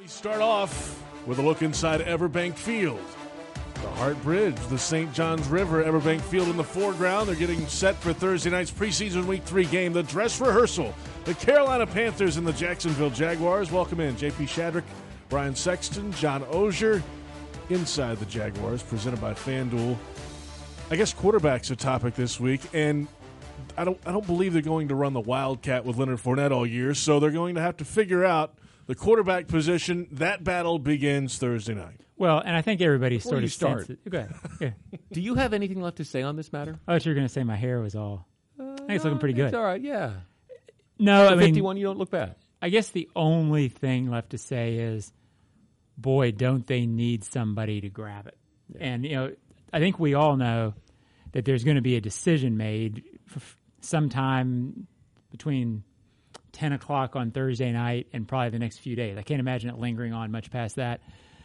We start off with a look inside Everbank Field. The Hart Bridge, the St. Johns River, Everbank Field in the foreground. They're getting set for Thursday night's preseason Week 3 game, the dress rehearsal. The Carolina Panthers and the Jacksonville Jaguars. Welcome in J.P. Shadrick, Brian Sexton, John Ogier. Inside the Jaguars, presented by FanDuel. I guess quarterback's a topic this week, and I don't believe they're going to run the Wildcat with Leonard Fournette all year, so they're going to have to figure out the quarterback position. That battle begins Thursday night. Well, and I think everybody Before sort you of start. Go ahead. Yeah. Do you have anything left to say on this matter? I thought you were going to say my hair was all. I think it's looking pretty good. It's all right, yeah. No, I mean, 51, you don't look bad. I guess the only thing left to say is, boy, don't they need somebody to grab it. Yeah. And, I think we all know that there's going to be a decision made sometime between 10 o'clock on Thursday night and probably the next few days. I can't imagine it lingering on much past that.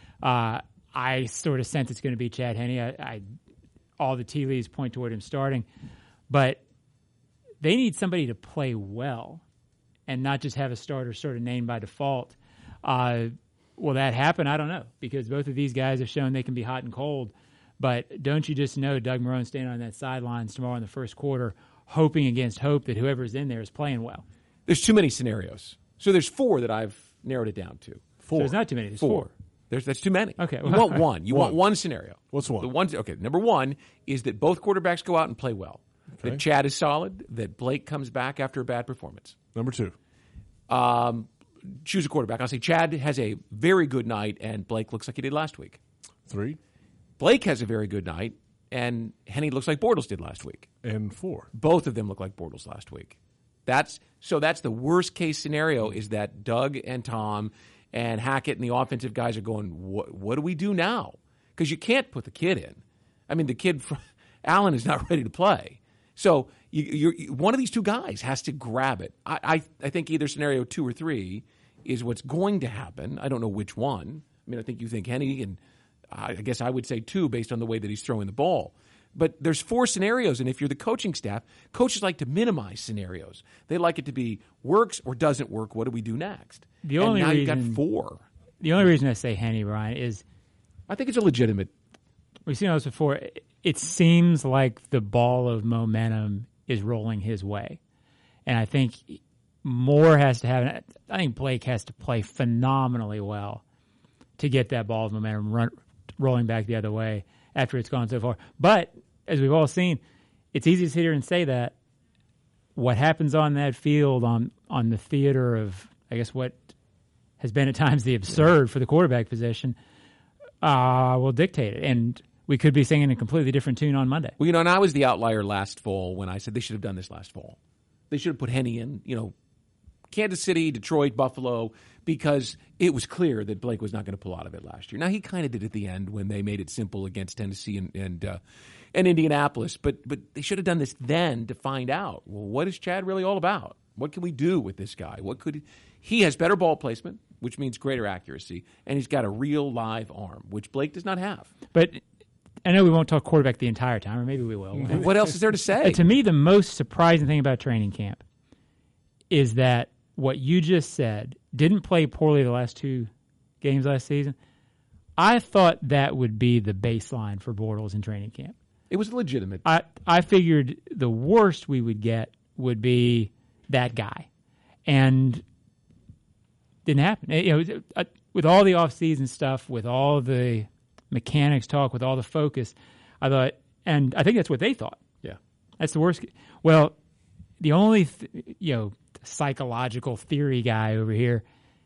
I sort of sense it's going to be Chad Henne. All the tea leaves point toward him starting. But they need somebody to play well and not just have a starter sort of named by default. Will that happen? I don't know, because both of these guys have shown they can be hot and cold. But don't you just know Doug Marrone standing on that sidelines tomorrow in the first quarter, hoping against hope that whoever's in there is playing well? There's too many scenarios. So there's 4 that I've narrowed it down to. 4. So there's not too many. There's 4. That's too many. Okay. You want one. You want one scenario. What's one? Okay, number 1 is that both quarterbacks go out and play well. Okay. That Chad is solid, that Blake comes back after a bad performance. Number 2. Choose a quarterback. I'll say Chad has a very good night, and Blake looks like he did last week. 3. Blake has a very good night, and Henne looks like Bortles did last week. And 4. Both of them look like Bortles last week. That's the worst case scenario, is that Doug and Tom and Hackett and the offensive guys are going, what do we do now? Because you can't put the kid in. I mean, the kid, Allen, is not ready to play. So one of these 2 guys has to grab it. I think either scenario 2 or 3 is what's going to happen. I don't know which one. I mean, I think you think Henne, and I guess I would say 2 based on the way that he's throwing the ball. But there's 4 scenarios, and if you're the coaching staff, coaches like to minimize scenarios. They like it to be works or doesn't work. What do we do next? Now you've got 4. The only reason I say Henne, Brian, is I think it's a legitimate. We've seen this before. It seems like the ball of momentum is rolling his way, and I think more has to happen. I think Blake has to play phenomenally well to get that ball of momentum rolling back the other way after it's gone so far. But as we've all seen, it's easy to sit here and say that. What happens on that field, on the theater of, I guess, what has been at times the absurd for the quarterback position, will dictate it. And we could be singing a completely different tune on Monday. Well, and I was the outlier last fall when I said they should have done this last fall. They should have put Henne in, Kansas City, Detroit, Buffalo, because it was clear that Blake was not going to pull out of it last year. Now, he kind of did at the end when they made it simple against Tennessee and Indianapolis, but they should have done this then to find out, well, what is Chad really all about? What can we do with this guy? He has better ball placement, which means greater accuracy, and he's got a real live arm, which Blake does not have. But I know we won't talk quarterback the entire time, or maybe we will. What else is there to say? To me, the most surprising thing about training camp is that what you just said, didn't play poorly the last 2 games last season. I thought that would be the baseline for Bortles in training camp. It was legitimate. I figured the worst we would get would be that guy. And didn't happen. With all the off-season stuff, with all the mechanics talk, with all the focus, I thought, and I think that's what they thought. Yeah. That's the worst. Well, the only, psychological theory guy over here,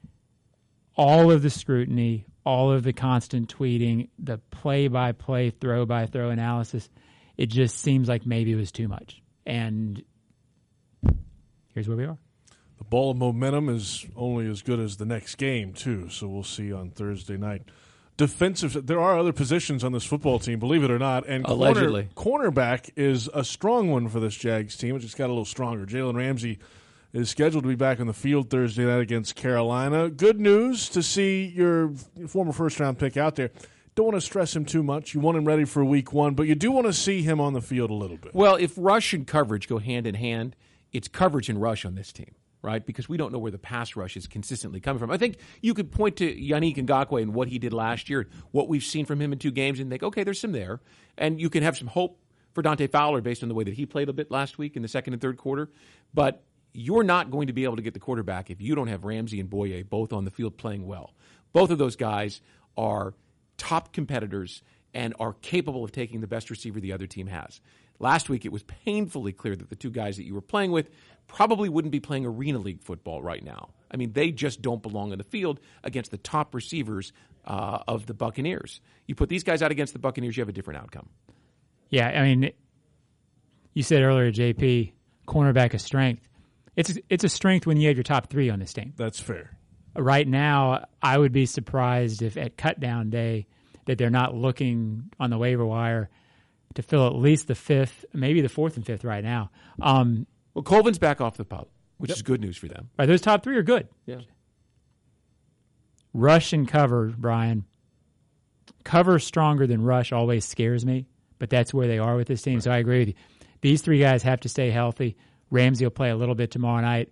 all of the scrutiny, all of the constant tweeting, the play-by-play, throw-by-throw analysis, it just seems like maybe it was too much. And here's where we are. The ball of momentum is only as good as the next game, too, so we'll see on Thursday night. Defensive, there are other positions on this football team, believe it or not, and allegedly. Cornerback is a strong one for this Jags team. It just got a little stronger. Jalen Ramsey is scheduled to be back on the field Thursday night against Carolina. Good news to see your former first-round pick out there. Don't want to stress him too much. You want him ready for week 1, but you do want to see him on the field a little bit. Well, if rush and coverage go hand in hand, it's coverage and rush on this team. right? Because we don't know where the pass rush is consistently coming from. I think you could point to Yannick Ngakoue and what he did last year, what we've seen from him in 2 games, and think, okay, there's some there. And you can have some hope for Dante Fowler based on the way that he played a bit last week in the second and third quarter. But you're not going to be able to get the quarterback if you don't have Ramsey and Boye both on the field playing well. Both of those guys are top competitors and are capable of taking the best receiver the other team has. Last week, it was painfully clear that the 2 guys that you were playing with probably wouldn't be playing Arena League football right now. I mean, they just don't belong on the field against the top receivers of the Buccaneers. You put these guys out against the Buccaneers, you have a different outcome. Yeah, I mean, you said earlier, JP, cornerback is strength. It's a strength when you have your top 3 on this team. That's fair. Right now, I would be surprised if at cutdown day that they're not looking on the waiver wire to fill at least the 5th, maybe the 4th and 5th right now. Well, Colvin's back off the pup, which is good news for them. Right, those top 3 are good. Yeah. Rush and cover, Brian. Cover stronger than rush always scares me, but that's where they are with this team, so I agree with you. These 3 guys have to stay healthy. Ramsey will play a little bit tomorrow night.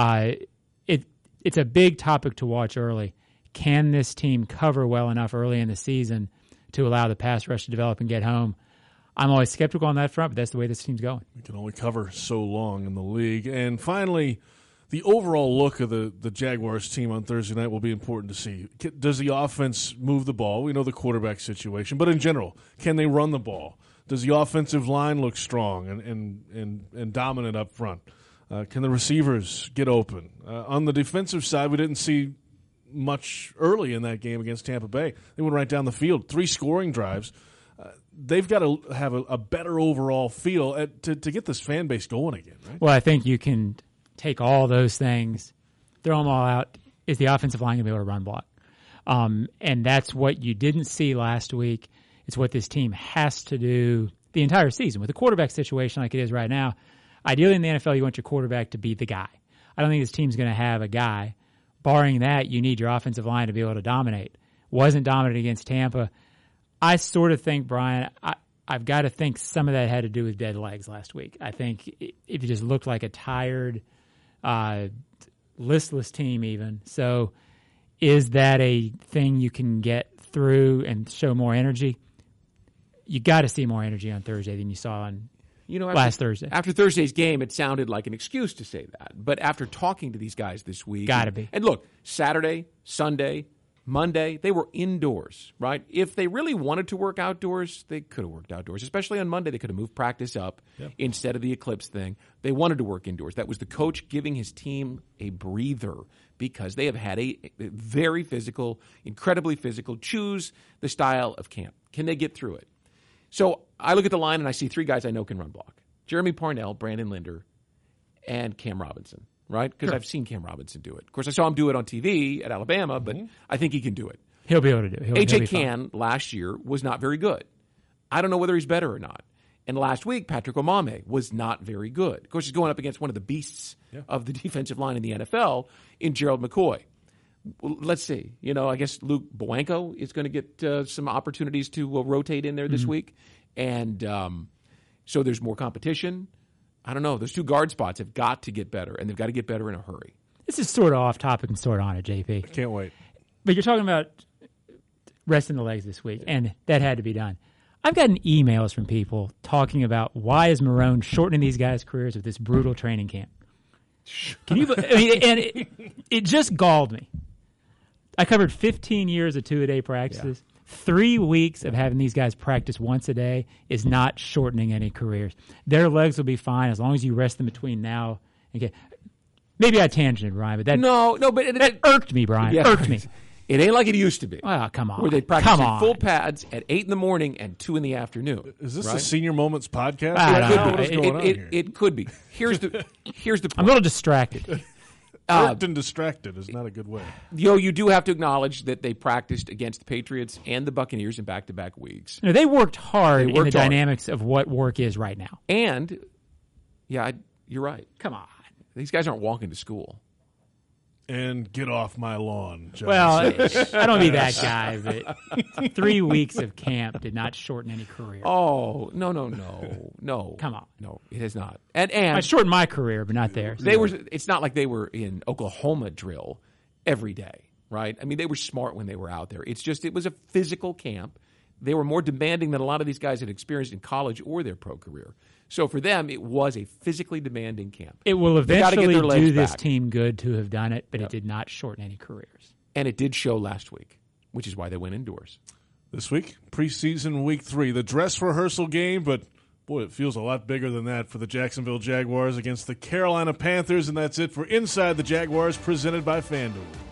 It's a big topic to watch early. Can this team cover well enough early in the season to allow the pass rush to develop and get home? I'm always skeptical on that front, but that's the way this team's going. We can only cover so long in the league. And finally, the overall look of the Jaguars team on Thursday night will be important to see. Does the offense move the ball? We know the quarterback situation, but in general, can they run the ball? Does the offensive line look strong and dominant up front? Can the receivers get open? On the defensive side, we didn't see much early in that game against Tampa Bay. They went right down the field, 3 scoring drives. They've got to have a better overall feel to get this fan base going again, right? Well, I think you can take all those things, throw them all out. Is the offensive line going to be able to run block? And that's what you didn't see last week. It's what this team has to do the entire season. With a quarterback situation like it is right now, ideally in the NFL, you want your quarterback to be the guy. I don't think this team's going to have a guy. Barring that, you need your offensive line to be able to dominate. Wasn't dominant against Tampa. I sort of think, Brian, I've got to think some of that had to do with dead legs last week. I think it just looked like a tired, listless team even. So is that a thing you can get through and show more energy? You got to see more energy on Thursday than you saw on last Thursday. After Thursday's game, it sounded like an excuse to say that. But after talking to these guys this week. Got to be. And look, Saturday, Sunday, Monday, they were indoors, right? If they really wanted to work outdoors, they could have worked outdoors. Especially on Monday, they could have moved practice up instead of the Eclipse thing. They wanted to work indoors. That was the coach giving his team a breather because they have had a very physical, incredibly physical, choose the style of camp. Can they get through it? So I look at the line and I see 3 guys I know can run block. Jeremy Parnell, Brandon Linder, and Cam Robinson, right? Because I've seen Cam Robinson do it. Of course, I saw him do it on TV at Alabama, but I think he can do it. He'll be able to do it. A.J. Cann last year was not very good. I don't know whether he's better or not. And last week, Patrick Omameh was not very good. Of course, he's going up against one of the beasts of the defensive line in the NFL in Gerald McCoy. Well, let's see. I guess Luke Bowanko is going to get some opportunities to rotate in there this week. And so there's more competition. I don't know. Those 2 guard spots have got to get better, and they've got to get better in a hurry. This is sort of off topic and sort of on it, JP. Can't wait. But you're talking about resting the legs this week, and that had to be done. I've gotten emails from people talking about why is Marrone shortening these guys' careers with this brutal training camp. Can you? It just galled me. I covered 15 years of 2-a-day practices. 3 weeks of having these guys practice once a day is not shortening any careers. Their legs will be fine as long as you rest them between now and get. Maybe I tangented, Brian, but that that irked me, Brian. Yeah, irked me. It ain't like it used to be. Oh, come on. Where they practice in full pads at 8 in the morning and 2 in the afternoon. Is this a Senior Moments podcast? What is going on here? It could be. Here's the point. I'm a little distracted. Irked and distracted is not a good way. You do have to acknowledge that they practiced against the Patriots and the Buccaneers in back-to-back weeks. They worked hard in the dynamics of what work is right now. And, you're right. Come on. These guys aren't walking to school. and get off my lawn, John. Well, I don't be that guy, but 3 weeks of camp did not shorten any career. Oh, no. Come on. No, it has not. And I shortened my career, but not theirs. it's not like they were in Oklahoma drill every day, right? I mean, they were smart when they were out there. It's just, it was a physical camp. They were more demanding than a lot of these guys had experienced in college or their pro career. So for them, it was a physically demanding camp. It will They gotta get eventually their legs do this back. team good to have done it, but it did not shorten any careers. And it did show last week, which is why they went indoors. This week, preseason week 3, the dress rehearsal game, but boy, it feels a lot bigger than that for the Jacksonville Jaguars against the Carolina Panthers, and that's it for Inside the Jaguars, presented by FanDuel.